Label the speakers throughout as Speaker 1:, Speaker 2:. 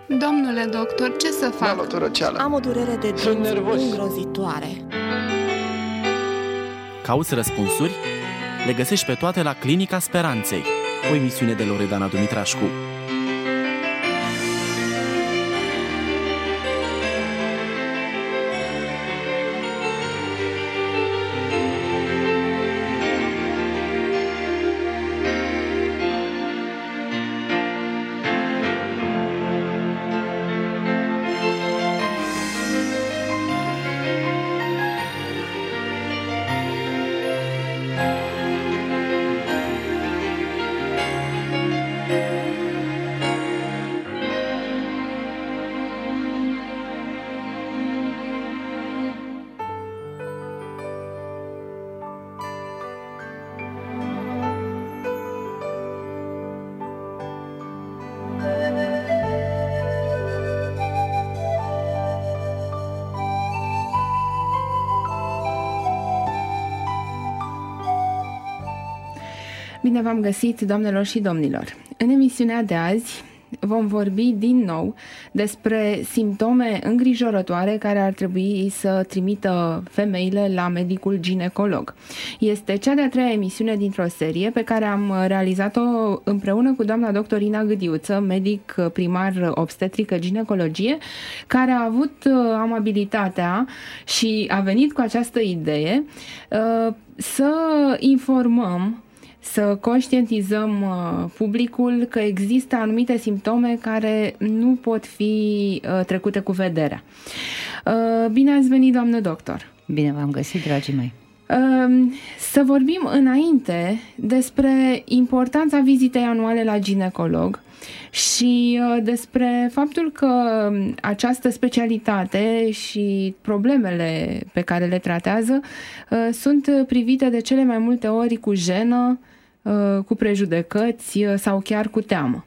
Speaker 1: Domnule doctor, ce să fac?
Speaker 2: Da, răceală.
Speaker 3: Am o durere de dinți îngrozitoare.
Speaker 4: Cauți răspunsuri? Le găsești pe toate la Clinica Speranței, o emisiune de Loredana Dumitrașcu.
Speaker 1: Bine v-am găsit, doamnelor și domnilor! În emisiunea de azi vom vorbi din nou despre simptome îngrijorătoare care ar trebui să trimită femeile la medicul ginecolog. Este cea de-a treia emisiune dintr-o serie pe care am realizat-o împreună cu doamna doctor Ina Gâdiuță, medic primar obstetrică ginecologie, care a avut amabilitatea și a venit cu această idee să informăm, să conștientizăm publicul că există anumite simptome care nu pot fi trecute cu vederea. Bine ați venit, doamnă doctor!
Speaker 5: Bine v-am găsit, dragii mei!
Speaker 1: Să vorbim înainte despre importanța vizitei anuale la ginecolog și despre faptul că această specialitate și problemele pe care le tratează sunt privite de cele mai multe ori cu jenă, cu prejudecăți sau chiar cu teamă.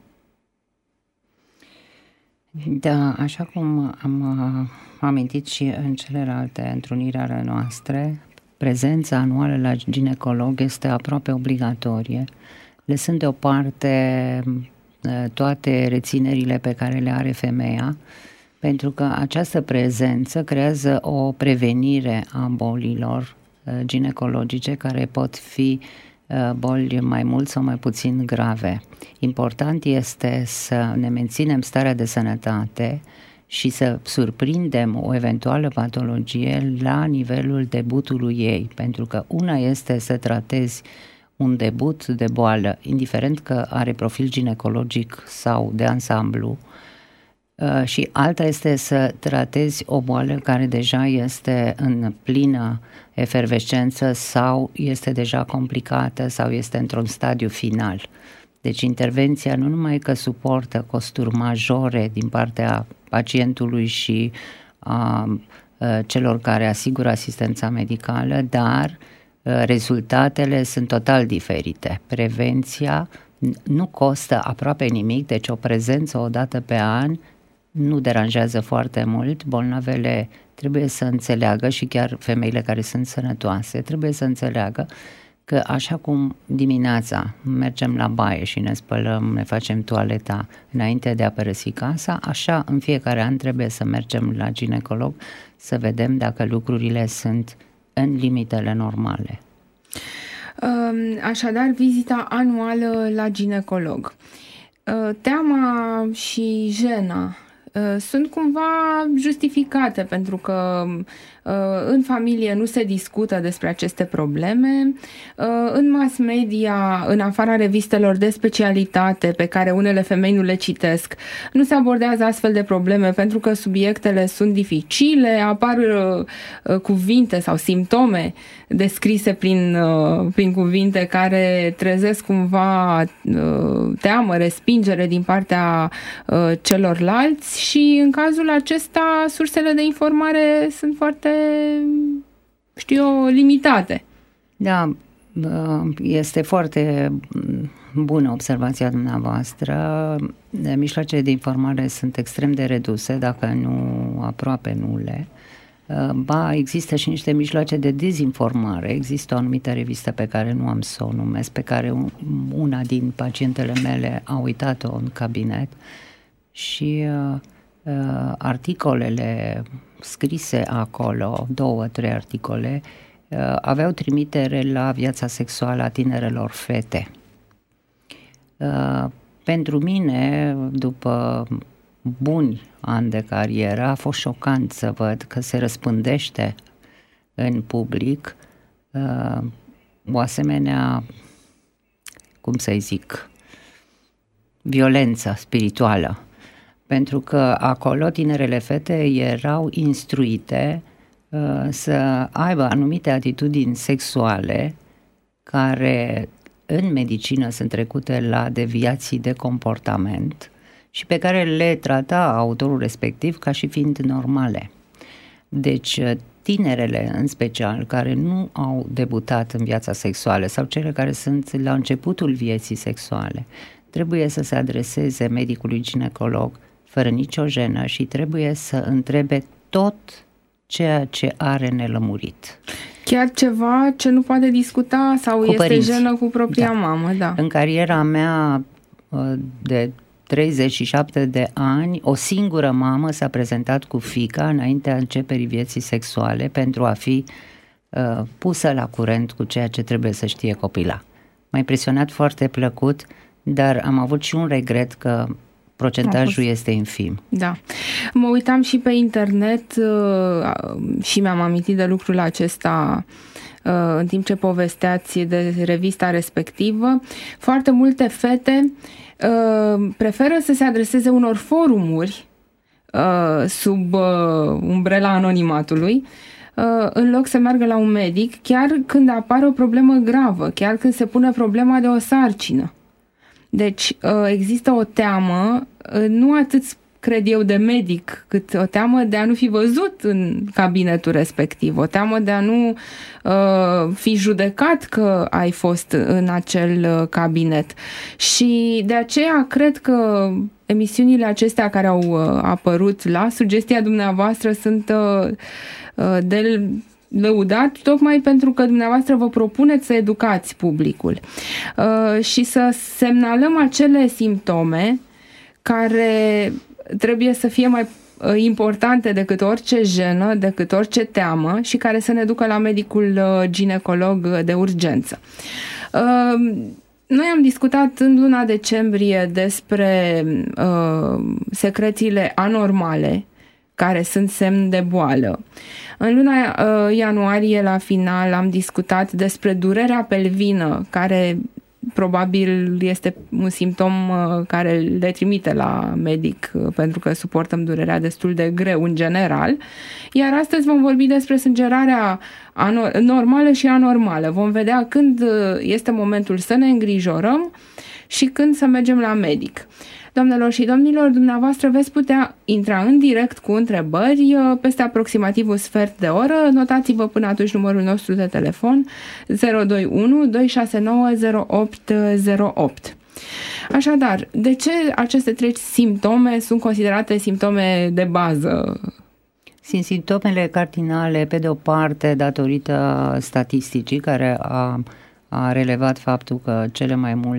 Speaker 5: Da, așa cum am amintit și în celelalte întruniri ale noastre, prezența anuală la ginecolog este aproape obligatorie, lăsând deoparte toate reținerile pe care le are femeia, pentru că această prezență creează o prevenire a bolilor ginecologice care pot fi boli mai mult sau mai puțin grave. Important este să ne menținem starea de sănătate și să surprindem o eventuală patologie la nivelul debutului ei, pentru că una este să tratezi un debut de boală, indiferent că are profil ginecologic sau de ansamblu, și alta este să tratezi o boală care deja este în plină efervescență sau este deja complicată sau este într-un stadiu final. Deci intervenția nu numai că suportă costuri majore din partea pacientului și a celor care asigură asistența medicală, dar rezultatele sunt total diferite. Prevenția nu costă aproape nimic, deci o prezență o dată pe an nu deranjează foarte mult. Bolnavele trebuie să înțeleagă, și chiar femeile care sunt sănătoase trebuie să înțeleagă că așa cum dimineața mergem la baie și ne spălăm, ne facem toaleta înainte de a părăsi casa, așa în fiecare an trebuie să mergem la ginecolog să vedem dacă lucrurile sunt în limitele normale.
Speaker 1: Așadar, vizita anuală la ginecolog. Teama și jena sunt cumva justificate pentru că în familie nu se discută despre aceste probleme. În mass media, în afara revistelor de specialitate pe care unele femei nu le citesc, nu se abordează astfel de probleme pentru că subiectele sunt dificile, apar cuvinte sau simptome descrise prin cuvinte care trezesc cumva teamă, respingere din partea celorlalți și în cazul acesta sursele de informare sunt foarte, limitate.
Speaker 5: Da, este foarte bună observația dumneavoastră. Mijloacele de informare sunt extrem de reduse, dacă nu aproape nule. Ba, există și niște mijloace de dezinformare. Există o anumită revistă pe care nu am să o numesc, pe care una din pacientele mele a uitat-o în cabinet și articolele scrise acolo, 2-3 articole, aveau trimitere la viața sexuală a tinerelor fete. Pentru mine, după buni ani de carieră, a fost șocant să văd că se răspândește în public o asemenea, cum să-i zic, violență spirituală. Pentru că acolo tinerele fete erau instruite să aibă anumite atitudini sexuale care în medicină sunt trecute la deviații de comportament și pe care le trata autorul respectiv ca și fiind normale. Deci tinerele în special care nu au debutat în viața sexuală sau cele care sunt la începutul vieții sexuale trebuie să se adreseze medicului ginecolog fără nicio jenă și trebuie să întrebe tot ceea ce are nelămurit.
Speaker 1: Chiar ceva ce nu poate discuta sau
Speaker 5: cu
Speaker 1: este
Speaker 5: părinți.
Speaker 1: jenă cu propria mamă, da.
Speaker 5: În cariera mea de 37 de ani, o singură mamă s-a prezentat cu fiica înaintea începerii vieții sexuale pentru a fi pusă la curent cu ceea ce trebuie să știe copila. M-a impresionat foarte plăcut, dar am avut și un regret că procentajul este infim.
Speaker 1: Da. Mă uitam și pe internet și mi-am amintit de lucrul acesta în timp ce povesteați de revista respectivă. Foarte multe fete preferă să se adreseze unor forumuri sub umbrela anonimatului în loc să meargă la un medic, chiar când apare o problemă gravă, chiar când se pune problema de o sarcină. Deci există o teamă, nu atât cred eu de medic, cât o teamă de a nu fi văzut în cabinetul respectiv, o teamă de a nu fi judecat că ai fost în acel cabinet. Și de aceea cred că emisiunile acestea care au apărut la sugestia dumneavoastră sunt de lăudat, tocmai pentru că dumneavoastră vă propuneți să educați publicul și să semnalăm acele simptome care trebuie să fie mai importante decât orice jenă, decât orice teamă și care să ne ducă la medicul ginecolog de urgență. Noi am discutat în luna decembrie despre secrețiile anormale care sunt semn de boală. În luna ianuarie, la final, am discutat despre durerea pelvină, care probabil este un simptom care le trimite la medic, pentru că suportăm durerea destul de greu în general. Iar astăzi vom vorbi despre sângerarea normală și anormală. Vom vedea când este momentul să ne îngrijorăm și când să mergem la medic. Doamnelor și domnilor, dumneavoastră veți putea intra în direct cu întrebări peste aproximativ un sfert de oră. Notați-vă până atunci numărul nostru de telefon 021 269 0808. Așadar, de ce aceste 3 simptome sunt considerate simptome de bază?
Speaker 5: Sunt simptomele cardinale, pe de o parte, datorită statisticii care a relevat faptul că cea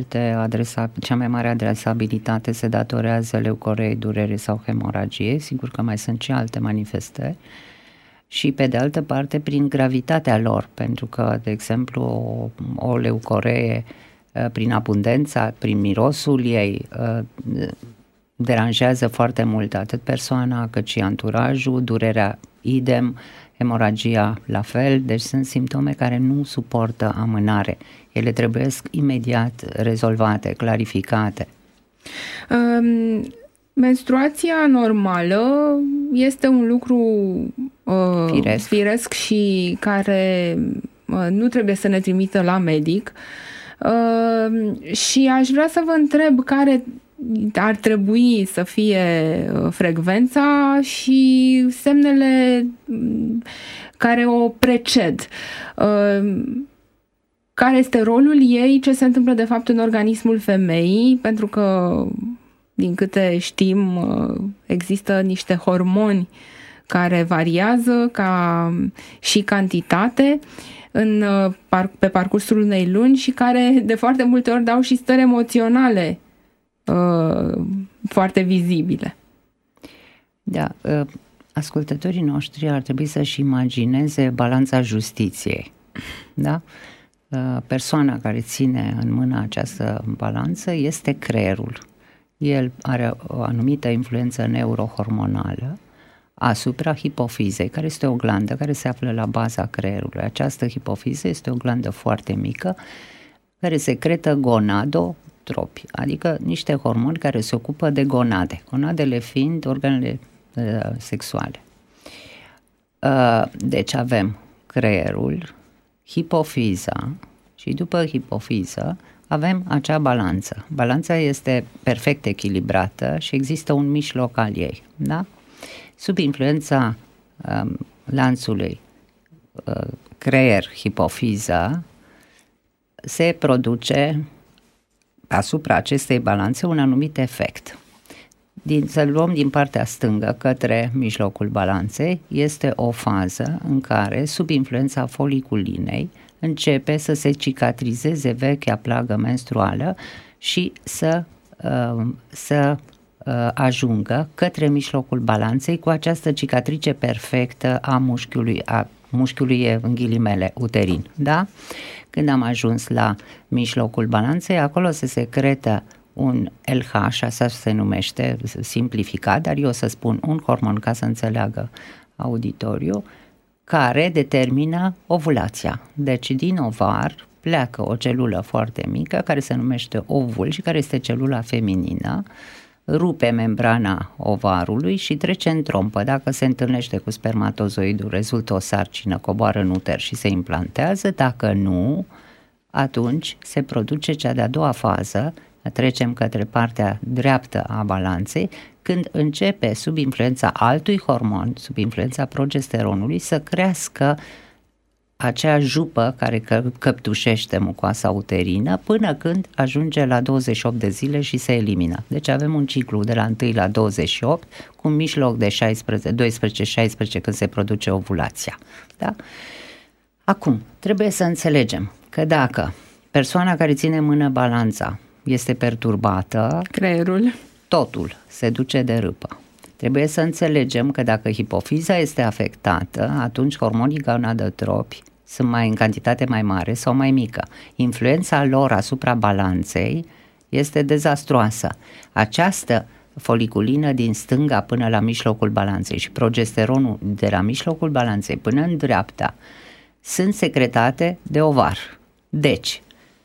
Speaker 5: mai mare adresabilitate se datorează leucoreei, durere sau hemoragie. Sigur că mai sunt și alte manifestări. Și pe de altă parte prin gravitatea lor, pentru că, de exemplu, o leucoree prin abundența, prin mirosul ei, deranjează foarte mult atât persoana cât și anturajul, durerea idem, hemoragia la fel, deci sunt simptome care nu suportă amânare. Ele trebuie imediat rezolvate, clarificate.
Speaker 1: Menstruația normală este un lucru firesc și care nu trebuie să ne trimită la medic. Și aș vrea să vă întreb care ar trebui să fie frecvența și semnele care o preced. Care este rolul ei, ce se întâmplă de fapt în organismul femeii, pentru că, din câte știm, există niște hormoni care variază ca și cantitate pe parcursul unei luni și care de foarte multe ori dau și stări emoționale foarte vizibile.
Speaker 5: Da, ascultătorii noștri ar trebui să-și imagineze balanța justiției. Da? Persoana care ține în mână această balanță este creierul. El are o anumită influență neurohormonală asupra hipofizei, care este o glandă care se află la baza creierului. Această hipofiză este o glandă foarte mică care secretă gonadotropi, adică niște hormoni care se ocupă de gonade, gonadele fiind organele sexuale. Deci avem creierul, hipofiza și după hipofiză avem acea balanță. Balanța este perfect echilibrată și există un mijloc al ei. Da? Sub influența lanțului creier-hipofiză se produce asupra acestei balanțe un anumit efect. Să luăm din partea stângă către mijlocul balanței, este o fază în care, sub influența foliculinei, începe să se cicatrizeze vechea plagă menstruală și să ajungă către mijlocul balanței cu această cicatrice perfectă a mușchiului în ghilimele uterin. Da? Când am ajuns la mijlocul balanței, acolo se secretă un LH, așa se numește, simplificat, dar eu o să spun un hormon ca să înțeleagă auditoriu, care determină ovulația. Deci din ovar pleacă o celulă foarte mică care se numește ovul și care este celula feminină, rupe membrana ovarului și trece în trompă. Dacă se întâlnește cu spermatozoidul, rezultă o sarcină, coboară în uter și se implantează. Dacă nu, atunci se produce cea de-a doua fază, trecem către partea dreaptă a balanței, când începe sub influența altui hormon, sub influența progesteronului, să crească acea jupă care căptușește mucoasa uterină până când ajunge la 28 de zile și se elimină. Deci avem un ciclu de la 1 la 28 cu un mijloc de 12-16 când se produce ovulația. Da? Acum, trebuie să înțelegem că dacă persoana care ține în mână balanța este perturbată,
Speaker 1: creierul,
Speaker 5: totul se duce de râpă. Trebuie să înțelegem că dacă hipofiza este afectată, atunci hormonii gonadotropi sunt în cantitate mai mare sau mai mică. Influența lor asupra balanței este dezastruoasă. Această foliculină din stânga până la mijlocul balanței și progesteronul de la mijlocul balanței până în dreapta sunt secretate de ovar. Deci,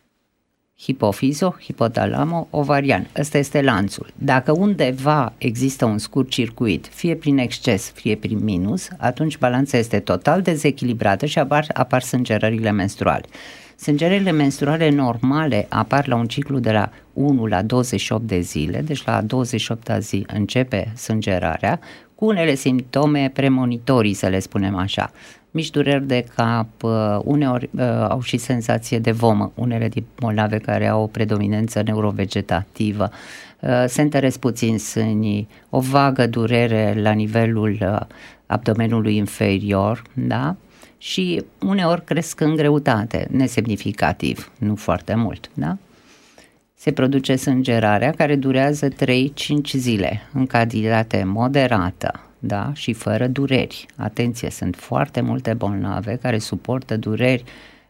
Speaker 5: hipofizo, hipotalamo, ovarian. Ăsta este lanțul. Dacă undeva există un scurt circuit, fie prin exces, fie prin minus, atunci balanța este total dezechilibrată și apar sângerările menstruale. Sângerările menstruale normale apar la un ciclu de la 1 la 28 de zile, deci la 28-a zi începe sângerarea, cu unele simptome premonitorii, să le spunem așa. Mici dureri de cap, uneori au și senzație de vomă, unele din bolnave care au o predominanță neurovegetativă, se întăresc puțin sânii, o vagă durere la nivelul abdomenului inferior, da? Și uneori cresc în greutate, nesemnificativ, nu foarte mult, da? Se produce sângerarea care durează 3-5 zile, în cantitate moderată, da? Și fără dureri. Atenție, sunt foarte multe bolnave care suportă dureri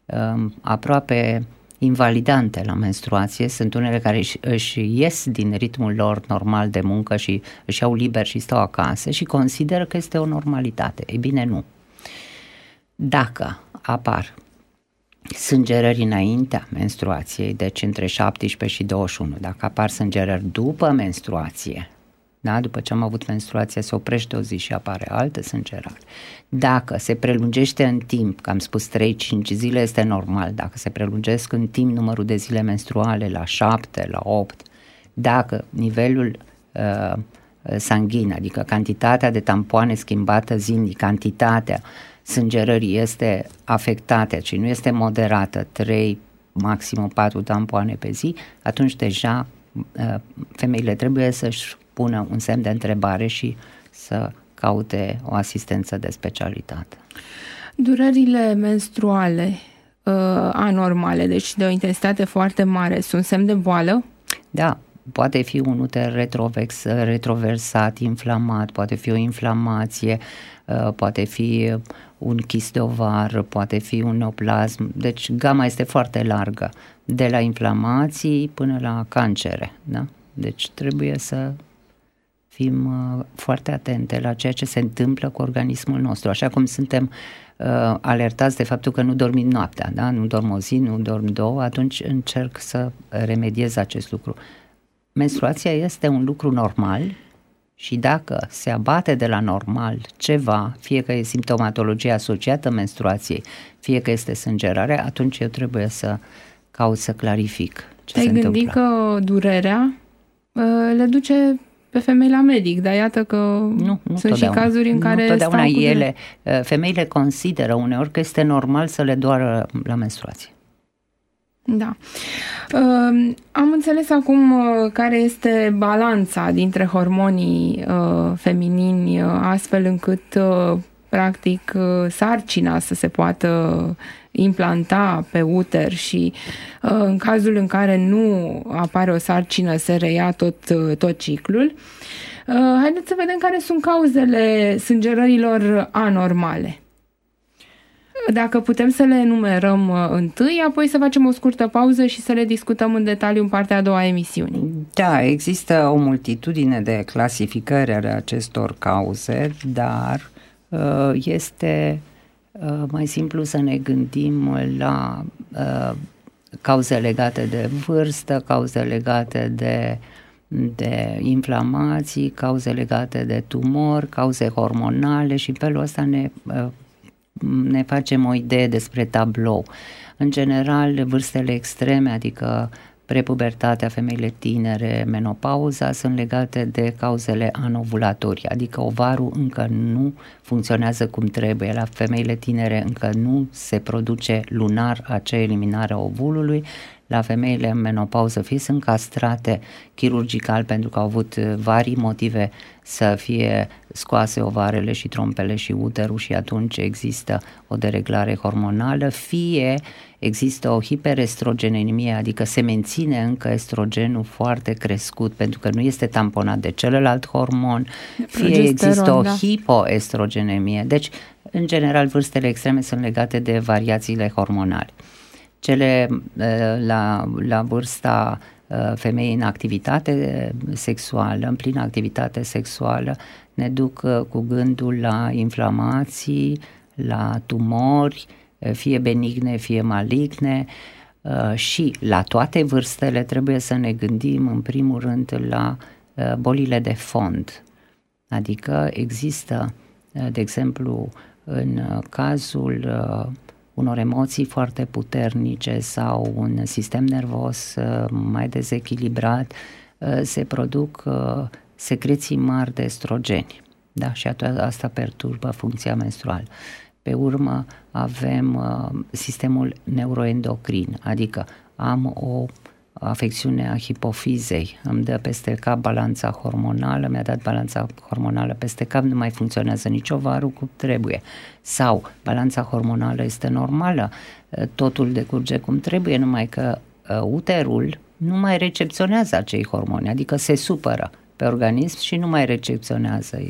Speaker 5: aproape invalidante la menstruație. Sunt unele care își ies din ritmul lor normal de muncă și își iau liber și stau acasă și consideră că este o normalitate. Ei bine, nu. Dacă apar sângerări înaintea menstruației, deci între 17 și 21, dacă apar sângerări după menstruație, da? După ce am avut menstruația se oprește o zi și apare altă sângerare. Dacă se prelungește în timp, că am spus 3-5 zile este normal, dacă se prelungesc în timp numărul de zile menstruale la 7, la 8, dacă nivelul sanguin, adică cantitatea de tampoane schimbată zilnic, cantitatea sângerării este afectată și nu este moderată, 3, maxim 4 tampoane pe zi, atunci deja femeile trebuie să-și pună un semn de întrebare și să caute o asistență de specialitate.
Speaker 1: Durerile menstruale anormale, deci de o intensitate foarte mare, sunt semn de boală?
Speaker 5: Da, poate fi un uter retroversat, inflamat, poate fi o inflamație, poate fi un chist de ovar, poate fi un neoplasm, deci gama este foarte largă, de la inflamații până la cancere, da? Deci trebuie să fim foarte atente la ceea ce se întâmplă cu organismul nostru, așa cum suntem alertați de faptul că nu dormim noaptea, da? Nu dorm o zi, nu dorm două, atunci încerc să remediez acest lucru. Menstruația este un lucru normal și dacă se abate de la normal ceva, fie că e simptomatologie asociată menstruației, fie că este sângerare, atunci eu trebuie să caut să clarific ce se întâmplă.
Speaker 1: Te-ai gândit că durerea le duce pe femei la medic, dar iată că
Speaker 5: nu
Speaker 1: sunt și cazuri în care
Speaker 5: totdeauna femeile consideră uneori că este normal să le doară la menstruație.
Speaker 1: Da. Am înțeles acum care este balanța dintre hormonii feminini, astfel încât practic sarcina să se poată implanta pe uter și în cazul în care nu apare o sarcină se reia tot ciclul. Haideți să vedem care sunt cauzele sângerărilor anormale. Dacă putem să le enumerăm întâi, apoi să facem o scurtă pauză și să le discutăm în detaliu în partea a doua a emisiunii.
Speaker 5: Da, există o multitudine de clasificări ale acestor cauze, dar este mai simplu să ne gândim la cauze legate de vârstă, cauze legate de inflamații, cauze legate de tumori, cauze hormonale și în felul ăsta ne facem o idee despre tablou. În general, vârstele extreme, adică prepubertatea, femeile tinere, menopauza, sunt legate de cauzele anovulatorii, adică ovarul încă nu funcționează cum trebuie. La femeile tinere încă nu se produce lunar acea eliminare a ovulului. La femeile în menopauză fie sunt castrate chirurgical pentru că au avut vari motive să fie scoase ovarele și trompele și uterul și atunci există o dereglare hormonală, fie există o hiperestrogenemie, adică se menține încă estrogenul foarte crescut pentru că nu este tamponat de celălalt hormon, fie există o hipoestrogenemie. Deci, în general, vârstele extreme sunt legate de variațiile hormonale. Cele la vârsta femeii în activitate sexuală, în plină activitate sexuală, ne duc cu gândul la inflamații, la tumori, fie benigne, fie maligne, și la toate vârstele trebuie să ne gândim în primul rând la bolile de fond. Adică există, de exemplu, în cazul unor emoții foarte puternice sau un sistem nervos mai dezechilibrat, se produc secreții mari de estrogeni, da? Și asta perturbă funcția menstruală. Pe urmă avem sistemul neuroendocrin, adică am o afecțiune a hipofizei, îmi dă peste cap balanța hormonală, mi-a dat balanța hormonală peste cap, nu mai funcționează nici ovarul cum trebuie. Sau balanța hormonală este normală, totul decurge cum trebuie, numai că uterul nu mai recepționează acei hormoni, adică se supără pe organism și nu mai recepționează.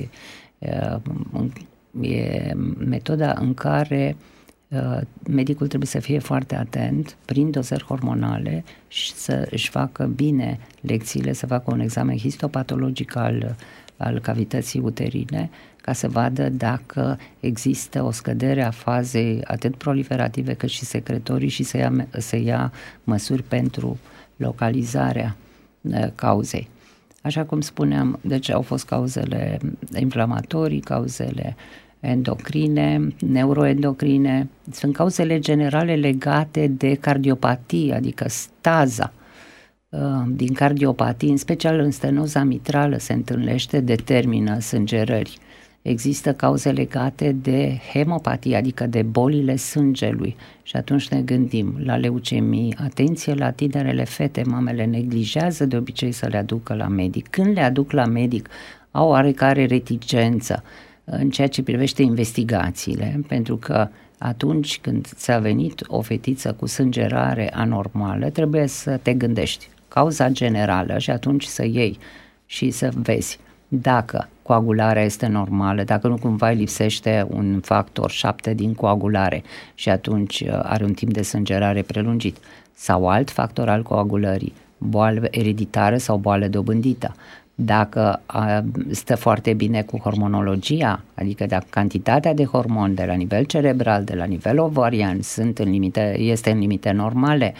Speaker 5: E metoda în care medicul trebuie să fie foarte atent prin dozări hormonale și să își facă bine lecțiile, să facă un examen histopatologic al cavității uterine ca să vadă dacă există o scădere a fazei atât proliferative cât și secretorii și să ia măsuri pentru localizarea cauzei. Așa cum spuneam, deci au fost cauzele inflamatorii, cauzele endocrine, neuroendocrine, sunt cauzele generale legate de cardiopatie, adică staza din cardiopatii, în special în stenoza mitrală se întâlnește, determină sângerări. Există cauze legate de hemopatie, adică de bolile sângelui și atunci ne gândim la leucemii, atenție la tinerele fete, mamele neglijează de obicei să le aducă la medic. Când le aduc la medic, au oarecare reticență în ceea ce privește investigațiile, pentru că atunci când ți-a venit o fetiță cu sângerare anormală, trebuie să te gândești. cauza generală și atunci să iei și să vezi dacă coagularea este normală, dacă nu cumva îi lipsește un factor 7 din coagulare și atunci are un timp de sângerare prelungit, sau alt factor al coagulării, boală ereditară sau boală dobândită. Dacă stă foarte bine cu hormonologia, adică dacă cantitatea de hormoni de la nivel cerebral, de la nivel ovarian este în limite normale,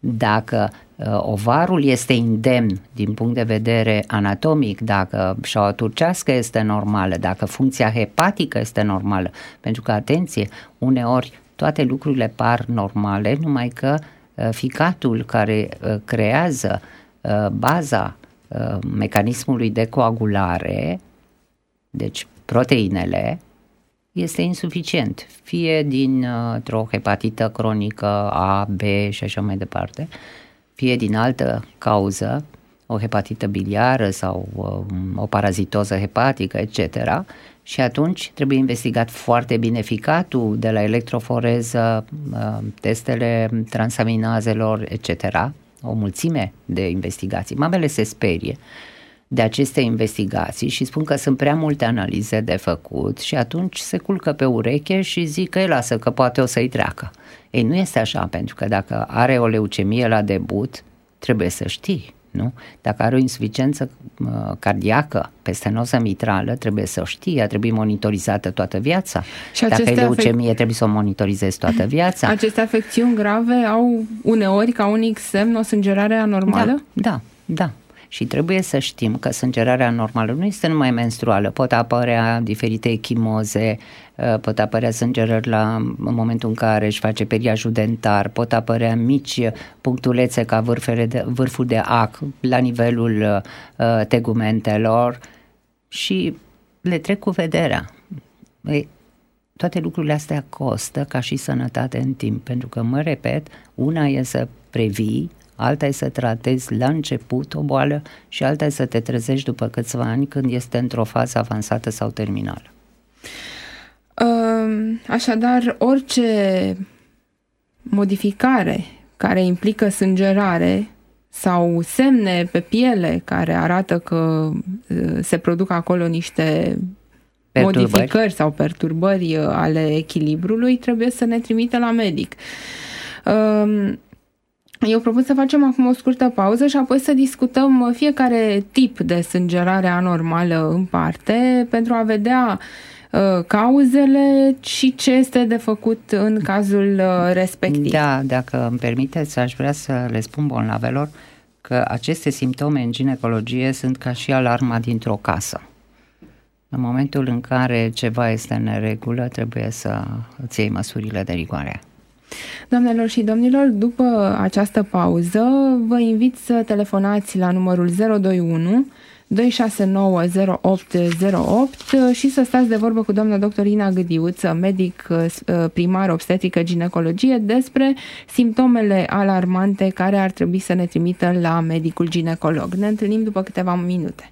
Speaker 5: dacă ovarul este indemn din punct de vedere anatomic, dacă șaua turcească este normală, dacă funcția hepatică este normală, pentru că, atenție, uneori toate lucrurile par normale, numai că ficatul care creează baza mecanismului de coagulare, deci proteinele, este insuficient, fie dintr-o hepatită cronică A, B și așa mai departe, fie din altă cauză, o hepatită biliară sau o parazitoză hepatică, etc. Și atunci trebuie investigat foarte bine ficatul de la electroforeză, testele transaminazelor, etc. O mulțime de investigații. Mamele se sperie de aceste investigații și spun că sunt prea multe analize de făcut și atunci se culcă pe ureche și zic că lasă că poate o să-i treacă. Ei, nu este așa, pentru că dacă are o leucemie la debut, trebuie să știi, nu? Dacă are o insuficiență cardiacă pe stenoză mitrală, trebuie să o știi, trebuie monitorizată toată viața. Și dacă e leucemie, trebuie să o monitorizezi toată viața.
Speaker 1: Aceste afecțiuni grave au uneori ca unic semn o sângerare anormală?
Speaker 5: Da. Și trebuie să știm că sângerarea anormală nu este numai menstruală, pot apărea diferite echimoze, pot apărea sângerări în momentul în care își face periajul dentar, pot apărea mici punctulețe ca vârful de ac la nivelul tegumentelor și le trec cu vederea. Toate lucrurile astea costă ca și sănătate în timp, pentru că, mă repet, una e să previi, alta e să tratezi la început o boală și alta e să te trezești după câțiva ani când este într-o fază avansată sau terminală.
Speaker 1: Așadar, orice modificare care implică sângerare sau semne pe piele care arată că se produc acolo niște modificări sau perturbări ale echilibrului, trebuie să ne trimită la medic. Eu propun să facem acum o scurtă pauză și apoi să discutăm fiecare tip de sângerare anormală în parte pentru a vedea cauzele și ce este de făcut în cazul respectiv.
Speaker 5: Da, dacă îmi permiteți, aș vrea să le spun bolnavelor că aceste simptome în ginecologie sunt ca și alarma dintr-o casă. În momentul în care ceva este în neregulă, trebuie să îți iei măsurile de rigoare.
Speaker 1: Doamnelor și domnilor, după această pauză, vă invit să telefonați la numărul 021 269 0808 și să stați de vorbă cu doamna doctor Ina Gâdiuță, medic primar obstetrică ginecologie, despre simptomele alarmante care ar trebui să ne trimită la medicul ginecolog. Ne întâlnim după câteva minute.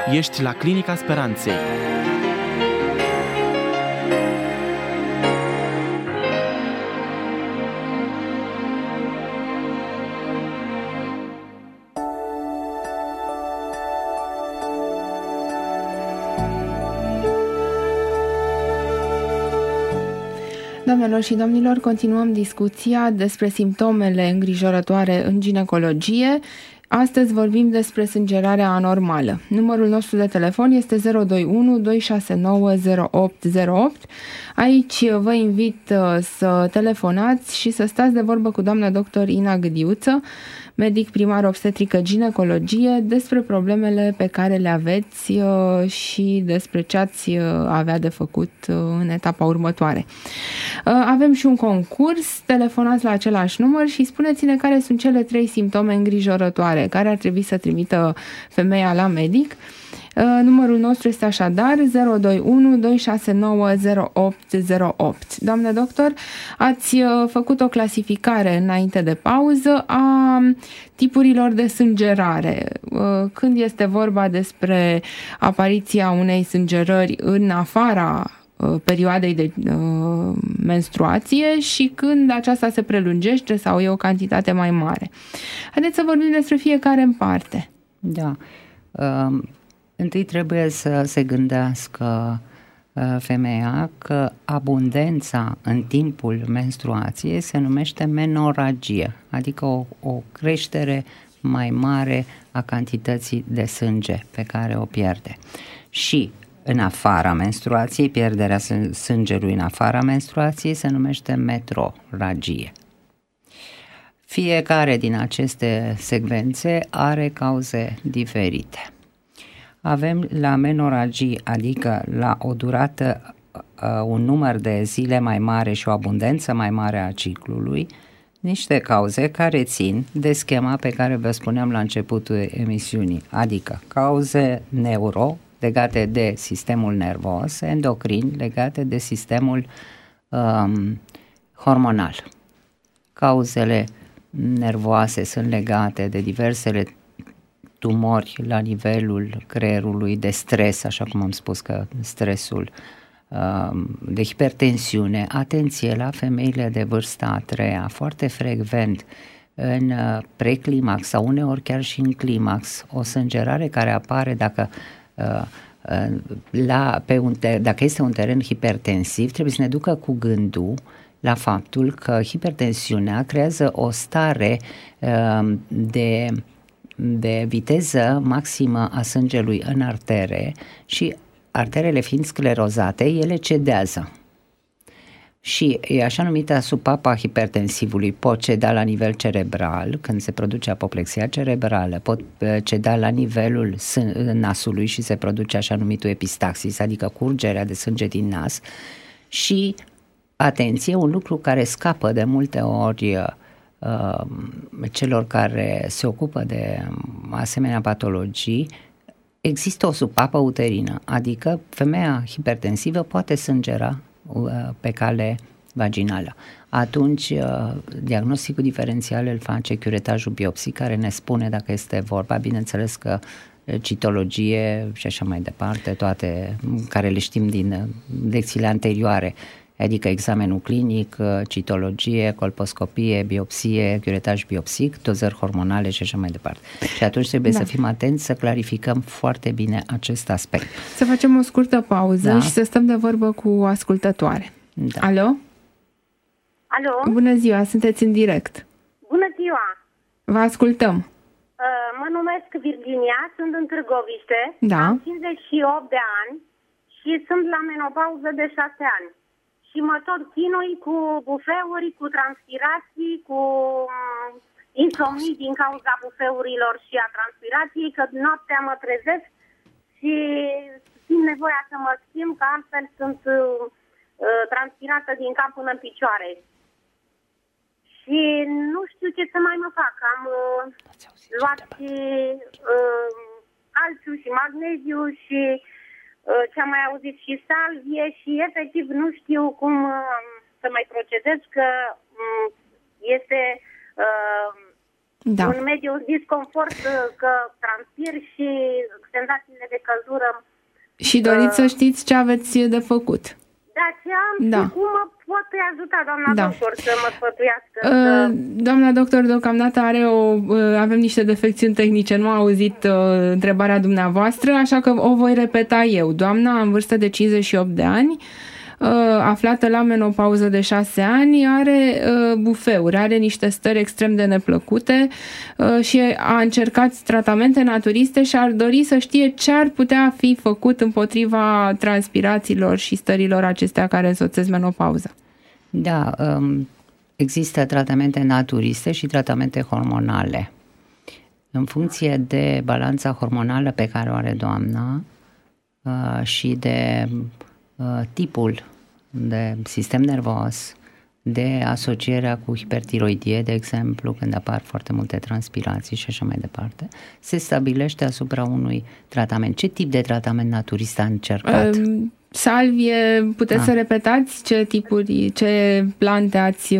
Speaker 4: Ești la Clinica Speranței.
Speaker 1: Doamnelor și domnilor, continuăm discuția despre simptomele îngrijorătoare în ginecologie. Astăzi vorbim despre sângerarea anormală. Numărul nostru de telefon este 021 269 0808. Aici vă invit să telefonați și să stați de vorbă cu doamna doctor Ina Gâdiuță, medic primar obstetrică ginecologie, despre problemele pe care le aveți și despre ce ați avea de făcut în etapa următoare. Avem și un concurs, telefonați la același număr și spuneți-ne care sunt cele 3 simptome îngrijorătoare care ar trebui să trimită femeia la medic. Numărul nostru este așadar 021 269 0808. Doamnă doctor, ați făcut o clasificare înainte de pauză a tipurilor de sângerare. Când este vorba despre apariția unei sângerări în afara perioadei de menstruație și când aceasta se prelungește sau e o cantitate mai mare. Haideți să vorbim despre fiecare în parte.
Speaker 5: Da. Întâi trebuie să se gândească femeia că abundența în timpul menstruației se numește menoragie, adică o creștere mai mare a cantității de sânge pe care o pierde. Și în afara menstruației, pierderea sângelui în afara menstruației se numește metroragie. Fiecare din aceste secvențe are cauze diferite. Avem la menoragii, adică la o durată, un număr de zile mai mare și o abundență mai mare a ciclului, niște cauze care țin de schema pe care vă spuneam la începutul emisiunii, adică cauze neuro legate de sistemul nervos, endocrin legate de sistemul hormonal. Cauzele nervoase sunt legate de diversele tumori la nivelul creierului, de stres, așa cum am spus că stresul, de hipertensiune. Atenție la femeile de vârsta a treia, foarte frecvent în preclimax sau uneori chiar și în climax, o sângerare care apare dacă dacă este un teren hipertensiv, trebuie să ne ducă cu gândul la faptul că hipertensiunea creează o stare de viteză maximă a sângelui în artere și arterele fiind sclerozate, ele cedează. Și e așa numită supapa hipertensivului, pot ceda la nivel cerebral, când se produce apoplexia cerebrală, pot ceda la nivelul nasului și se produce așa numitul epistaxis, adică curgerea de sânge din nas. Și, atenție, un lucru care scapă de multe ori celor care se ocupă de asemenea patologii, există o supapă uterină, adică femeia hipertensivă poate sângera pe cale vaginală. Atunci, diagnosticul diferențial îl face curetajul biopsic, care ne spune dacă este vorba, bineînțeles că citologie și așa mai departe, toate care le știm din lecțiile anterioare, adică examenul clinic, citologie, colposcopie, biopsie, curetaj biopsic, dozări hormonale și așa mai departe. Și atunci trebuie să fim atenți, să clarificăm foarte bine acest aspect.
Speaker 1: Să facem o scurtă pauză și să stăm de vorbă cu o ascultătoare. Da. Alo?
Speaker 2: Alo?
Speaker 1: Bună ziua, sunteți în direct.
Speaker 2: Bună ziua!
Speaker 1: Vă ascultăm.
Speaker 2: Mă numesc Virginia, sunt în Târgoviște, am 58 de ani și sunt la menopauză de 6 ani. Și mă tot chinui cu bufeuri, cu transpirații, cu insomnii din cauza bufeurilor și a transpirației, că noaptea mă trezesc și simt nevoia să mă schimb, că altfel sunt transpirată din cap până în picioare. Și nu știu ce să mai mă fac. Am luat și calciu și magneziu și ce am mai auzit și salvie și efectiv nu știu cum să mai procedez, că este un mediu disconfort, că transpir și senzațiile de căldură.
Speaker 1: Și doriți să știți ce aveți de făcut.
Speaker 2: De aceea și cum mă pot ajuta, doamna doctor, să mă sfătuiască?
Speaker 1: Doamna doctor, deocamdată avem niște defecțiuni tehnice, nu a auzit întrebarea dumneavoastră, așa că o voi repeta eu. Doamna, în vârstă de 58 de ani, aflată la menopauză de 6 ani, are bufeuri, are niște stări extrem de neplăcute și a încercat tratamente naturiste și ar dori să știe ce ar putea fi făcut împotriva transpirațiilor și stărilor acestea care însoțesc menopauza.
Speaker 5: Da, există tratamente naturiste și tratamente hormonale. În funcție de balanța hormonală pe care o are doamna și de tipul de sistem nervos, de asocierea cu hipertiroidie, de exemplu, când apar foarte multe transpirații și așa mai departe, se stabilește asupra unui tratament. Ce tip de tratament naturist a încercat?
Speaker 1: Salvie, puteți să repetați ce plante ați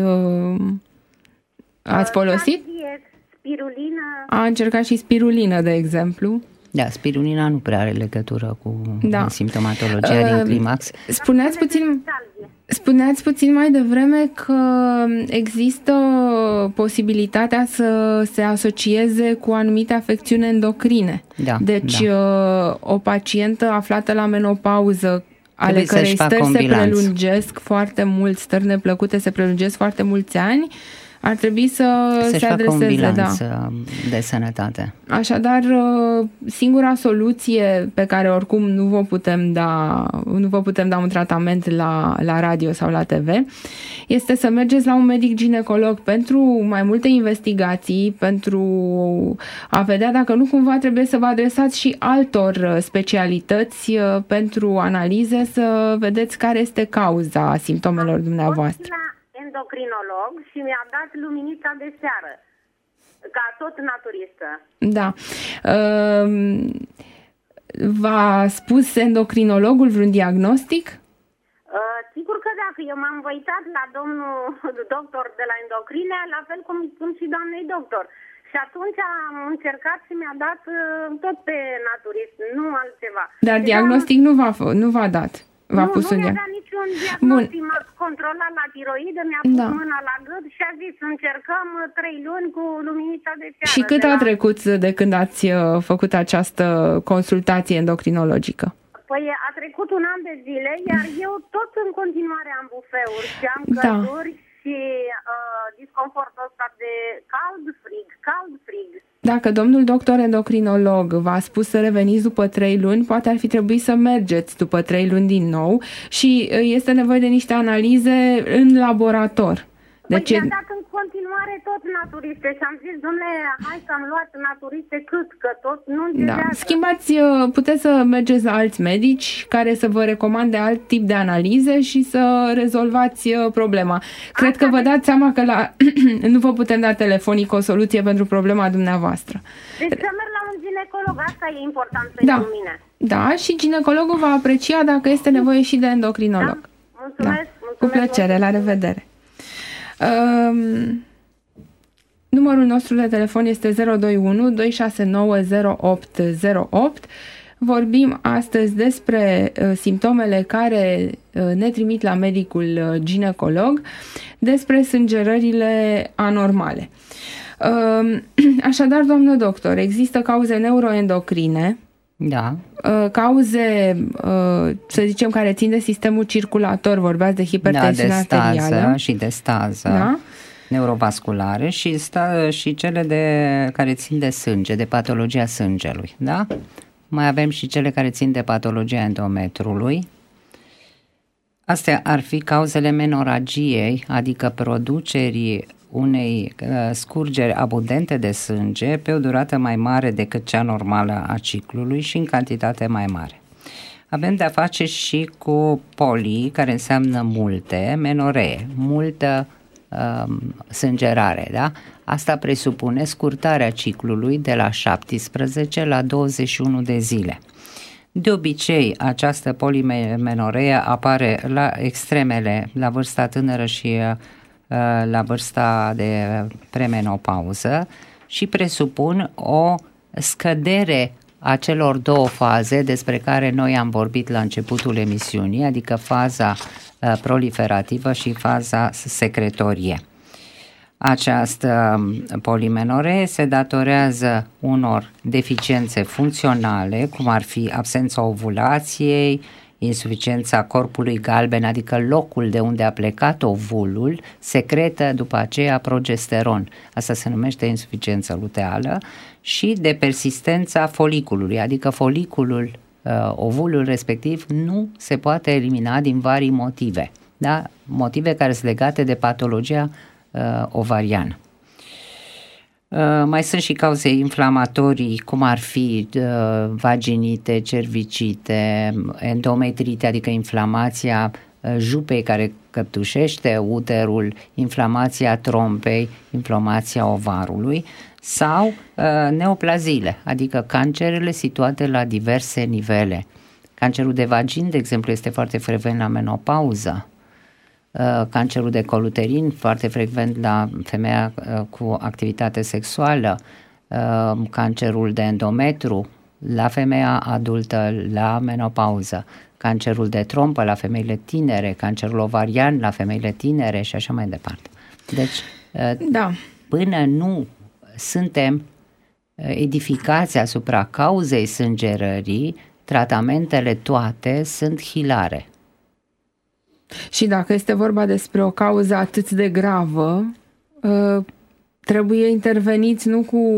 Speaker 1: folosit?
Speaker 2: Salvie, spirulină.
Speaker 1: A încercat și spirulină, de exemplu.
Speaker 5: Da, spirulina nu prea are legătură cu simptomatologia din climax.
Speaker 1: Spuneați puțin mai devreme că există posibilitatea să se asocieze cu anumite afecțiuni endocrine. Deci o pacientă aflată la menopauză, ale cărei stări se prelungesc foarte mult, stări neplăcute se prelungesc foarte mulți ani, ar trebui să se adreseze,
Speaker 5: facă un bilanț de sănătate.
Speaker 1: Așadar, singura soluție pe care oricum nu vă putem da un tratament la radio sau la TV este să mergeți la un medic ginecolog pentru mai multe investigații, pentru a vedea dacă nu cumva trebuie să vă adresați și altor specialități pentru analize, să vedeți care este cauza simptomelor dumneavoastră.
Speaker 2: Endocrinolog și mi-a dat luminița de seară, ca tot naturistă.
Speaker 1: Da. V-a spus endocrinologul vreun diagnostic?
Speaker 2: Sigur că dacă eu m-am uitat la domnul doctor de la endocrine, la fel cum spun și doamnei doctor. Și atunci am încercat și mi-a dat tot pe naturist, nu altceva.
Speaker 1: Dar diagnostic nu v-a dat.
Speaker 2: Nu mi-a dat niciun diagnostic, m-a controlat la tiroidă, mi-a pus mâna la gât și a zis încercăm 3 luni cu luminița de seară.
Speaker 1: Și cât a trecut de când ați făcut această consultație endocrinologică?
Speaker 2: Păi a trecut 1 an de zile, iar eu tot în continuare am bufeuri și am călduri și disconfortul ăsta de cald-frig.
Speaker 1: Dacă domnul doctor endocrinolog v-a spus să reveniți după 3 luni, poate ar fi trebuit să mergeți după 3 luni din nou și este nevoie de niște analize în laborator.
Speaker 2: Deci mi-a dat în continuare tot naturiste și am zis, dom'le, hai că am luat naturiste că tot nu înțeleagă.
Speaker 1: Puteți să mergeți la alți medici care să vă recomande alt tip de analize și să rezolvați problema. Cred că vă dați seama că nu vă putem da telefonic o soluție pentru problema dumneavoastră.
Speaker 2: Deci să merg la un ginecolog, asta e important pentru mine.
Speaker 1: Da, și ginecologul va aprecia dacă este nevoie și de endocrinolog.
Speaker 2: Mulțumesc.
Speaker 1: Cu plăcere, la revedere. Numărul nostru de telefon este 021 269 0808. Vorbim astăzi despre simptomele care ne trimit la medicul ginecolog, despre sângerările anormale. Așadar, doamnă doctor, există cauze neuroendocrine, cauze, să zicem, care țin de sistemul circulator, vorbeați de hipertensiune arterială.
Speaker 5: Și de stază neurovasculare și cele care țin de sânge, de patologia sângelui, da? Mai avem și cele care țin de patologia endometrului. Astea ar fi cauzele menoragiei, adică producerii unei scurgeri abundente de sânge pe o durată mai mare decât cea normală a ciclului și în cantitate mai mare. Avem de-a face și cu poli, care înseamnă multe, menoree, multă sângerare, da? Asta presupune scurtarea ciclului de la 17 la 21 de zile. De obicei, această polimenoree apare la extremele, la vârsta tânără și la vârsta de premenopauză și presupun o scădere a celor două faze despre care noi am vorbit la începutul emisiunii, adică faza proliferativă și faza secretorie. Această polimenoree se datorează unor deficiențe funcționale, cum ar fi absența ovulației, insuficiența corpului galben, adică locul de unde a plecat ovulul, secretă după aceea progesteron. Asta se numește insuficiență luteală, și de persistența foliculului, adică foliculul, ovulul respectiv nu se poate elimina din vari motive, da? Motive care sunt legate de patologia ovariană. Mai sunt și cauze inflamatorii, cum ar fi vaginite, cervicite, endometrite, adică inflamația jupei care căptușește uterul, inflamația trompei, inflamația ovarului, sau neoplaziile, adică cancerele situate la diverse nivele. Cancerul de vagin, de exemplu, este foarte frecvent la menopauză. Cancerul de col uterin, foarte frecvent la femeia cu activitate sexuală, cancerul de endometru la femeia adultă la menopauză, cancerul de trompă la femeile tinere, cancerul ovarian la femeile tinere și așa mai departe. Deci, până nu suntem edificați asupra cauzei sângerării, tratamentele toate sunt hilare.
Speaker 1: Și dacă este vorba despre o cauză atât de gravă, trebuie interveniți nu cu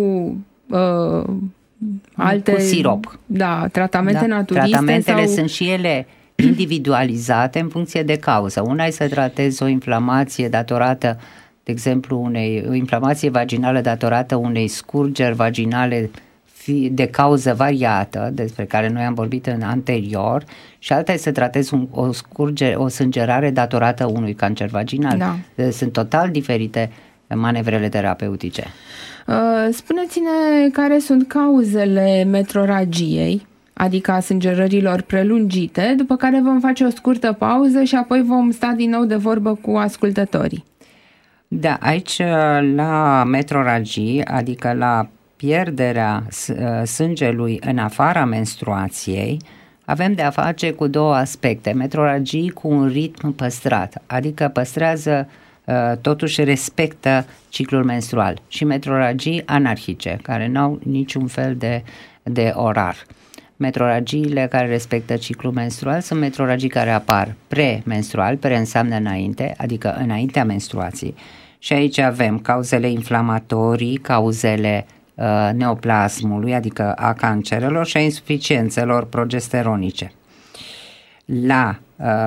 Speaker 1: alte...
Speaker 5: Cu sirop.
Speaker 1: Da, tratamente naturiste.
Speaker 5: Tratamentele sunt și ele individualizate în funcție de cauză. Una e să tratezi o inflamație datorată, de exemplu, o inflamație vaginală datorată unei scurgeri vaginale de cauză variată, despre care noi am vorbit în anterior, și alta este să tratezi o sângerare datorată unui cancer vaginal. Da. Sunt total diferite manevrele terapeutice.
Speaker 1: Spuneți-ne care sunt cauzele metroragiei, adică a sângerărilor prelungite, după care vom face o scurtă pauză și apoi vom sta din nou de vorbă cu ascultătorii.
Speaker 5: Da, aici la metroragii, adică la pierderea sângelui în afara menstruației, avem de a face cu două aspecte. Metroragii cu un ritm păstrat, adică păstrează, totuși respectă ciclul menstrual, și metroragii anarhice, care nu au niciun fel de orar. Metroragiile care respectă ciclul menstrual sunt metroragii care apar premenstrual, pre înseamnă înainte, adică înaintea menstruației. Și aici avem cauzele inflamatorii, cauzele neoplasmului, adică a cancerelor, și a insuficiențelor progesteronice. La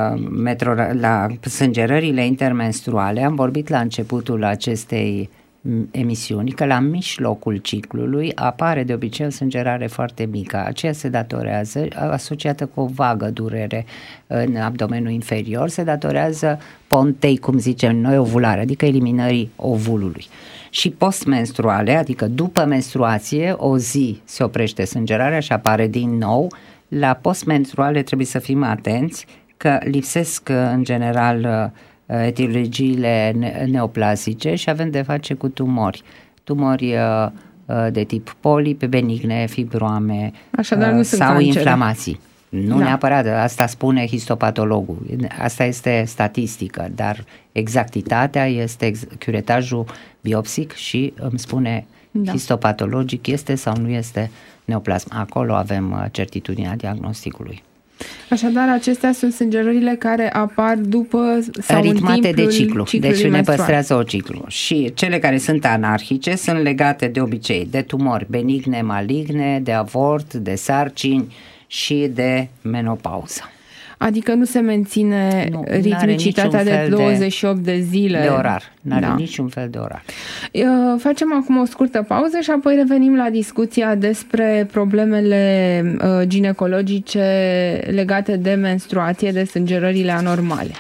Speaker 5: sângerările intermenstruale am vorbit la începutul acestei emisiuni că la mijlocul ciclului apare de obicei o sângerare foarte mică. Aceea se datorează, asociată cu o vagă durere în abdomenul inferior, se datorează pontei, cum zicem noi, ovulare, adică eliminării ovulului. Și postmenstruale, adică după menstruație, o zi se oprește sângerarea și apare din nou. La postmenstruale trebuie să fim atenți că lipsesc în general etiologiile neoplazice și avem de face cu tumori de tip polip, benigne, fibroame, sau inflamații. Nu neapărat, asta spune histopatologul, asta este statistică, dar exactitatea este curetajul biopsic și îmi spune histopatologic este sau nu este neoplasm. Acolo avem certitudinea diagnosticului.
Speaker 1: Așadar, acestea sunt sângerările care apar după sau
Speaker 5: ritmate
Speaker 1: în timpul
Speaker 5: de ciclu, deci ne păstrează o ciclu. Și cele care sunt anarhice sunt legate de obicei de tumori benigne, maligne, de avort, de sarcini și de menopauză.
Speaker 1: Adică nu se menține ritmicitatea de 28 de zile.
Speaker 5: De orar. N-are niciun fel de orar.
Speaker 1: Facem acum o scurtă pauză și apoi revenim la discuția despre problemele ginecologice legate de menstruație, de sângerările anormale.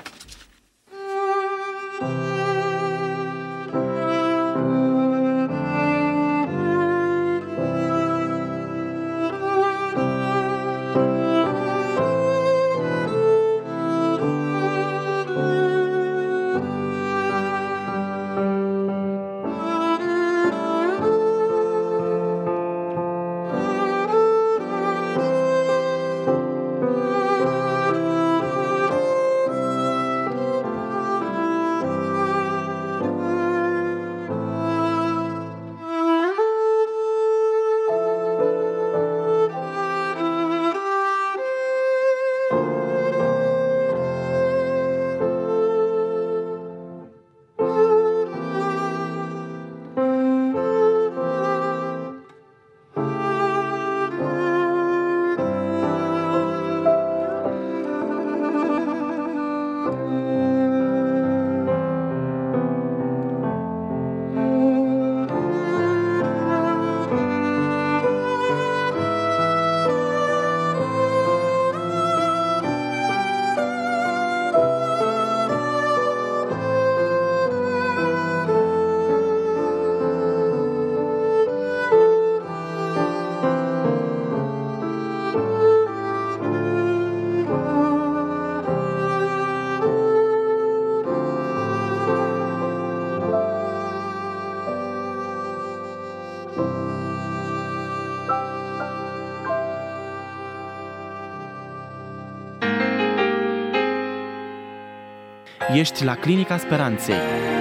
Speaker 4: Ești la Clinica Speranței.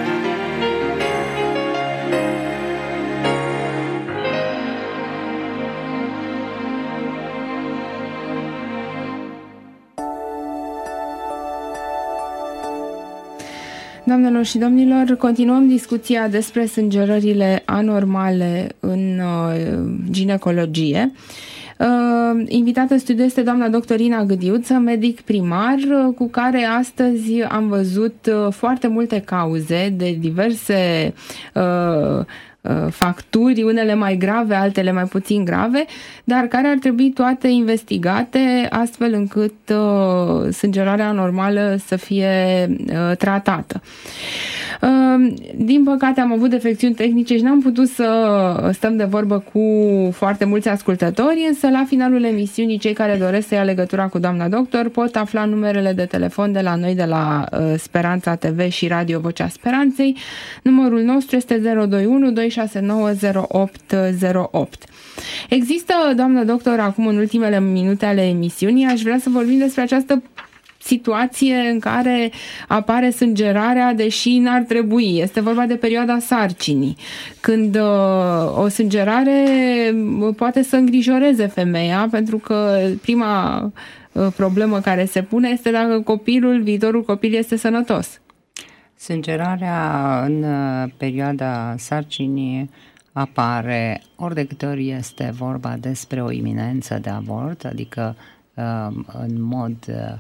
Speaker 1: Doamnelor și domnilor, continuăm discuția despre sângerările anormale în ginecologie. Invitată în studio este doamna doctorina Gâdiuță, medic primar, cu care astăzi am văzut foarte multe cauze de diverse facturi, unele mai grave, altele mai puțin grave, dar care ar trebui toate investigate astfel încât sângerarea anormală să fie tratată. Din păcate am avut defecțiuni tehnice și n-am putut să stăm de vorbă cu foarte mulți ascultători, însă la finalul emisiunii cei care doresc să ia legătura cu doamna doctor pot afla numerele de telefon de la noi, de la Speranța TV și Radio Vocea Speranței. Numărul nostru este 021 269 0808. Există, doamnă doctor, acum în ultimele minute ale emisiunii, aș vrea să vorbim despre această situație în care apare sângerarea, deși n-ar trebui. Este vorba de perioada sarcinii, când o sângerare poate să îngrijoreze femeia, pentru că prima problemă care se pune este dacă viitorul copil este sănătos.
Speaker 5: Sângerarea în perioada sarcinii apare ori de câte ori este vorba despre o iminență de avort, adică în mod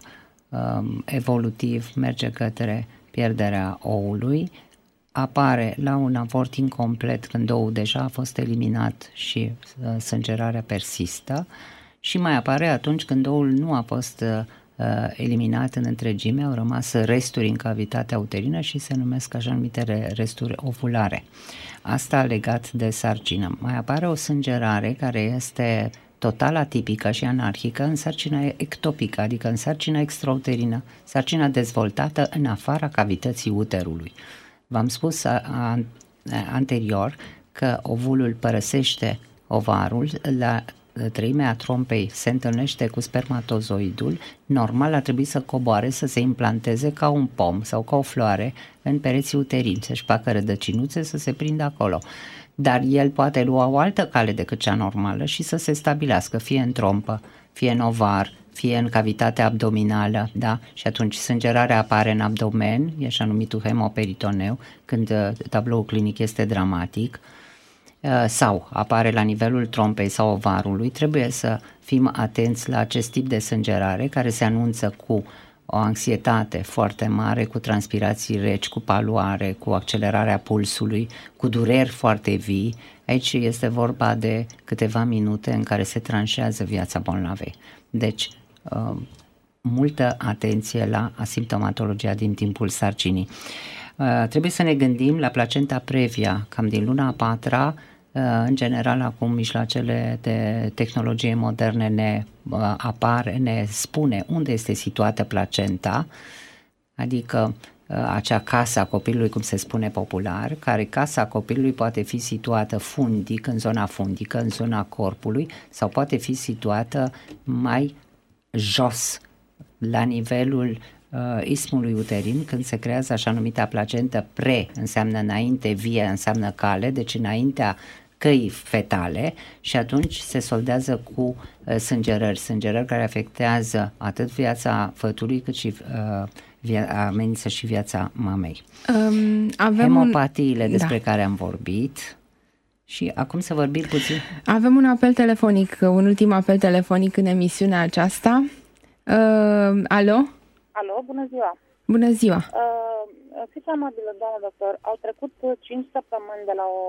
Speaker 5: evolutiv merge către pierderea oului, apare la un avort incomplet când oul deja a fost eliminat și sângerarea persistă, și mai apare atunci când oul nu a fost eliminat în întregime, au rămas resturi în cavitatea uterină și se numesc așa numite resturi ovulare. Asta legat de sarcină. Mai apare o sângerare care este total atipică și anarhică în sarcina ectopică, adică în sarcina extrauterină, sarcina dezvoltată în afara cavității uterului. V-am spus anterior că ovulul părăsește ovarul, la treimea trompei se întâlnește cu spermatozoidul, normal ar trebui să coboare, să se implanteze ca un pom sau ca o floare în pereții uterini, să-și facă rădăcinuțe, să se prindă acolo. Dar el poate lua o altă cale decât cea normală și să se stabilească, fie în trompă, fie în ovar, fie în cavitatea abdominală, da? Și atunci sângerarea apare în abdomen, e așa numitul hemoperitoneu, când tabloul clinic este dramatic, sau apare la nivelul trompei sau ovarului. Trebuie să fim atenți la acest tip de sângerare care se anunță cu o anxietate foarte mare, cu transpirații reci, cu paloare, cu accelerarea pulsului, cu dureri foarte vii. Aici este vorba de câteva minute în care se tranșează viața bolnavei. Deci, multă atenție la asimptomatologia din timpul sarcinii. Trebuie să ne gândim la placenta previa, cam din luna a 4-a. În general, acum mijloacele de tehnologie moderne ne spune unde este situată placenta, adică acea casă a copilului, cum se spune popular, care casa copilului poate fi situată fundic, în zona fundică, în zona corpului, sau poate fi situată mai jos, la nivelul ismului uterin, când se creează așa numita placentă înseamnă înainte, vie înseamnă cale, deci înaintea căii fetale, și atunci se soldează cu sângerări care afectează atât viața fătului cât și amenință și viața mamei. Hemopatiile despre care am vorbit. Și acum să vorbim puțin.
Speaker 1: Avem un apel telefonic, un ultim apel telefonic în emisiunea aceasta. Alo?
Speaker 6: Alo, bună ziua!
Speaker 1: Bună ziua!
Speaker 6: Fiți amabilă, doamnă doctor, au trecut 5 săptămâni de la o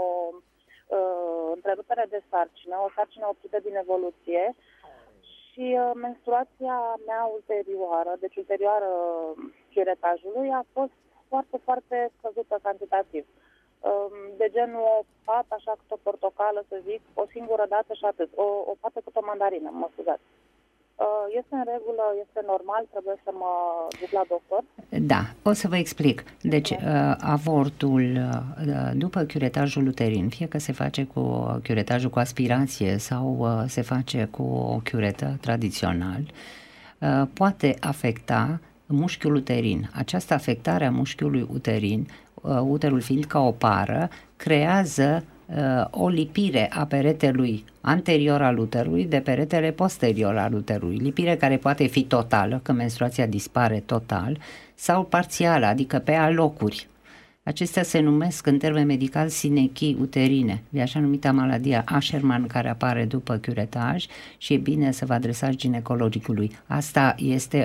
Speaker 6: întrerupere de sarcină, o sarcină oprită din evoluție, și menstruația mea ulterioară, deci ulterioară curetajului, a fost foarte, foarte scăzută cantitativ. De genul o pată așa cât o portocală, să zic, o singură dată și atât. O pată cât o mandarină, mă scuzați. Este în regulă, este normal, trebuie să mă duc la doctor?
Speaker 5: Da, o să vă explic. Deci, avortul după curetajul uterin, fie că se face cu curetajul cu aspirație sau se face cu o curetă tradițional, poate afecta mușchiul uterin. Această afectare a mușchiului uterin, uterul fiind ca o pară, creează o lipire a peretelui anterior al uterului de peretele posterior al uterului, lipire care poate fi totală, că menstruația dispare total, sau parțială, adică pe alocuri. Acestea se numesc în termen medical sinechii uterine, de așa numita maladia Asherman, care apare după curetaj și e bine să vă adresați ginecologicului. Asta este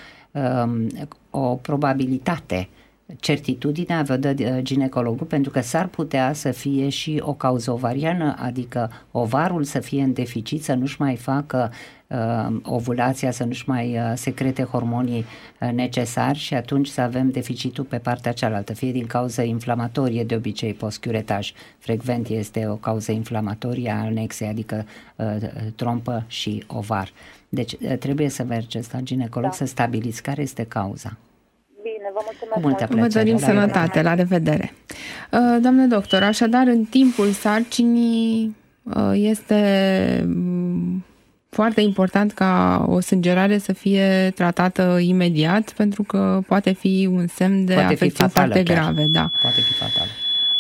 Speaker 5: o probabilitate. Certitudinea vă dă ginecologul, pentru că s-ar putea să fie și o cauză ovariană, adică ovarul să fie în deficit, să nu-și mai facă ovulația, să nu-și mai secrete hormonii necesari și atunci să avem deficitul pe partea cealaltă, fie din cauză inflamatorie, de obicei post-curetaj. Frecvent este o cauză inflamatorie a anexei, adică trompă și ovar. Deci trebuie să mergeți la ginecolog, să stabiliți care este cauza.
Speaker 6: Vă mulțumesc.
Speaker 1: Vă dorim sănătate, la revedere. Doamne doctor, așadar, în timpul sarcinii este foarte important ca o sângerare să fie tratată imediat, pentru că poate fi un semn de afecțiuni foarte grave. Da.
Speaker 5: Poate fi fatală.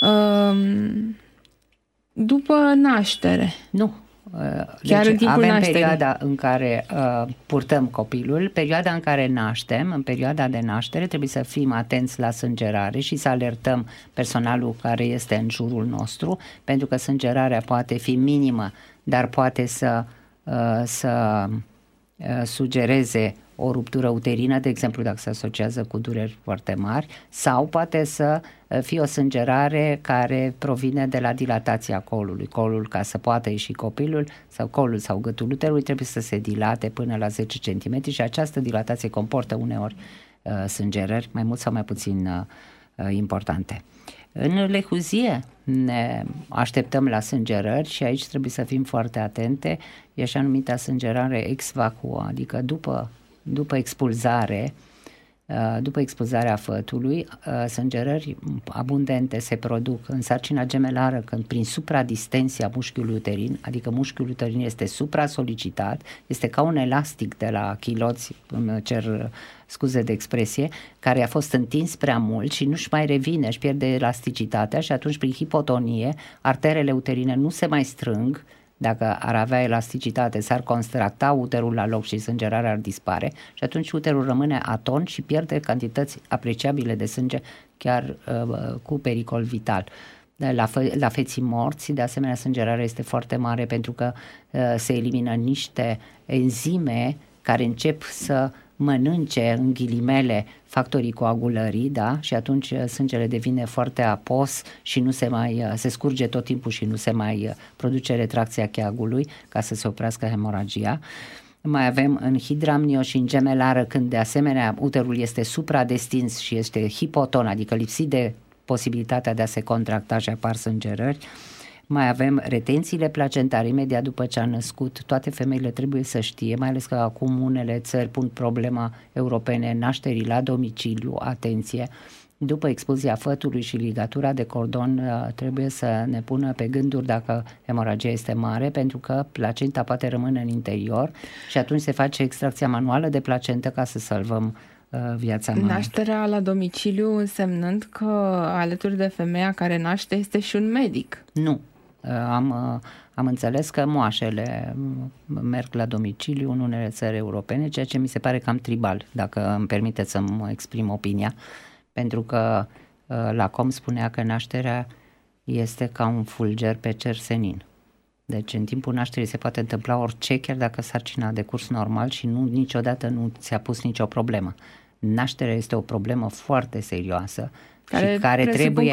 Speaker 1: După naștere.
Speaker 5: Nu.
Speaker 1: Chiar
Speaker 5: deci
Speaker 1: în timpul
Speaker 5: avem
Speaker 1: nașterii.
Speaker 5: perioada în care purtăm copilul, perioada în care naștem, în perioada de naștere trebuie să fim atenți la sângerare și să alertăm personalul care este în jurul nostru, pentru că sângerarea poate fi minimă, dar poate să sugereze o ruptură uterină, de exemplu dacă se asociază cu dureri foarte mari, sau poate să fie o sângerare care provine de la dilatația colului. Colul, ca să poată ieși copilul, sau colul sau gâtul uterului, trebuie să se dilate până la 10 cm și această dilatație comportă uneori sângerări mai mult sau mai puțin importante. În lehuzie ne așteptăm la sângerări și aici trebuie să fim foarte atente. E așa numita sângerare ex vacuo, adică după expulzare, după expulzarea fătului, sângerări abundente se produc în sarcina gemelară, când prin supradistensia mușchiului uterin, adică mușchiul uterin este supra-solicitat, este ca un elastic de la chiloți, îmi cer scuze de expresie, care a fost întins prea mult și nu-și mai revine, își pierde elasticitatea și atunci prin hipotonie arterele uterine nu se mai strâng. Dacă ar avea elasticitate, s-ar contracta uterul la loc și sângerarea ar dispare și atunci uterul rămâne aton și pierde cantități apreciabile de sânge, chiar cu pericol vital. La feții morți, de asemenea, sângerarea este foarte mare pentru că se elimină niște enzime care încep să mănânce, în ghilimele, factorii coagulării, da? Și atunci sângele devine foarte apos și nu se scurge tot timpul și nu se mai produce retracția cheagului ca să se oprească hemoragia. Mai avem în hidramnio și în gemelară, când de asemenea uterul este supradestins și este hipoton, adică lipsit de posibilitatea de a se contracta și apar sângerări. Mai avem retențiile placentare imediat după ce a născut. Toate femeile trebuie să știe, mai ales că acum unele țări pun problema europene nașterii la domiciliu, atenție. După expulzia fătului și ligatura de cordon trebuie să ne pună pe gânduri dacă hemoragia este mare, pentru că placenta poate rămâne în interior și atunci se face extracția manuală de placentă ca să salvăm viața mamei.
Speaker 1: Nașterea la domiciliu însemnând că alături de femeia care naște este și un medic.
Speaker 5: Nu. Am înțeles că moașele merg la domiciliu în unele țări europene, ceea ce mi se pare cam tribal, dacă îmi permiteți să-mi exprim opinia, pentru că Lacombe spunea că nașterea este ca un fulger pe cer senin. Deci în timpul nașterii se poate întâmpla orice, chiar dacă sarcina a decurs normal și niciodată nu ți-a pus nicio problemă. Nașterea este o problemă foarte serioasă care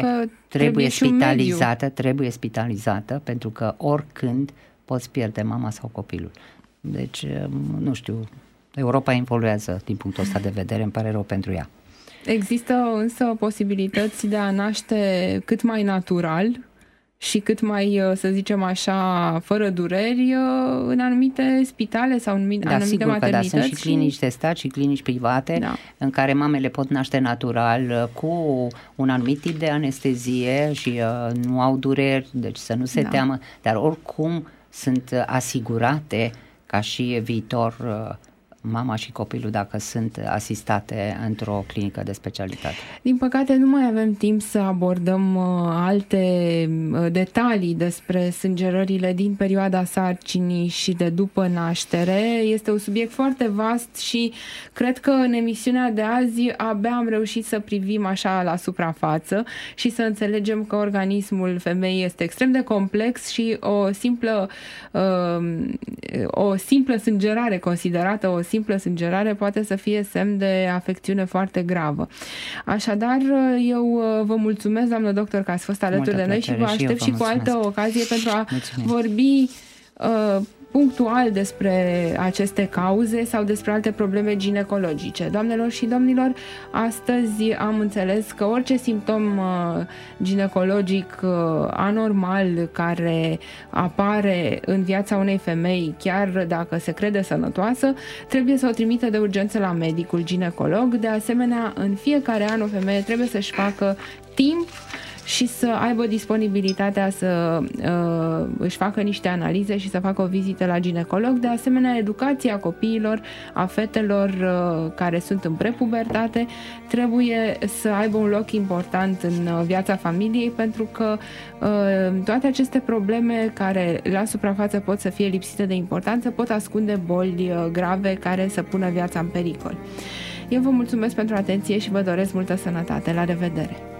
Speaker 5: trebuie spitalizată, pentru că oricând poți pierde mama sau copilul. Deci, nu știu, Europa evoluează din punctul ăsta de vedere, îmi pare rău pentru ea.
Speaker 1: Există însă posibilități de a naște cât mai natural și cât mai, să zicem așa, fără dureri în anumite spitale sau anumite maternități.
Speaker 5: Sunt și clinici de stat și clinici private în care mamele pot naște natural cu un anumit tip de anestezie și nu au dureri, deci să nu se teamă, dar oricum sunt asigurate ca și viitor mama și copilul dacă sunt asistate într-o clinică de specialitate.
Speaker 1: Din păcate nu mai avem timp să abordăm alte detalii despre sângerările din perioada sarcinii și de după naștere. Este un subiect foarte vast și cred că în emisiunea de azi abia am reușit să privim așa la suprafață și să înțelegem că organismul femeii este extrem de complex și o simplă sângerare, considerată o simplă sângerare, poate să fie semn de afecțiune foarte gravă. Așadar, eu vă mulțumesc, doamnă doctor, că ați fost alături de noi și vă aștept și cu altă ocazie pentru a vorbi punctual despre aceste cauze sau despre alte probleme ginecologice. Doamnelor și domnilor, astăzi am înțeles că orice simptom ginecologic anormal care apare în viața unei femei, chiar dacă se crede sănătoasă, trebuie să o trimită de urgență la medicul ginecolog. De asemenea, în fiecare an o femeie trebuie să-și facă timp și să aibă disponibilitatea să își facă niște analize și să facă o vizită la ginecolog. De asemenea, educația copiilor, a fetelor care sunt în prepubertate, trebuie să aibă un loc important în viața familiei, pentru că toate aceste probleme care la suprafață pot să fie lipsite de importanță pot ascunde boli grave care să pună viața în pericol. Eu vă mulțumesc pentru atenție și vă doresc multă sănătate. La revedere!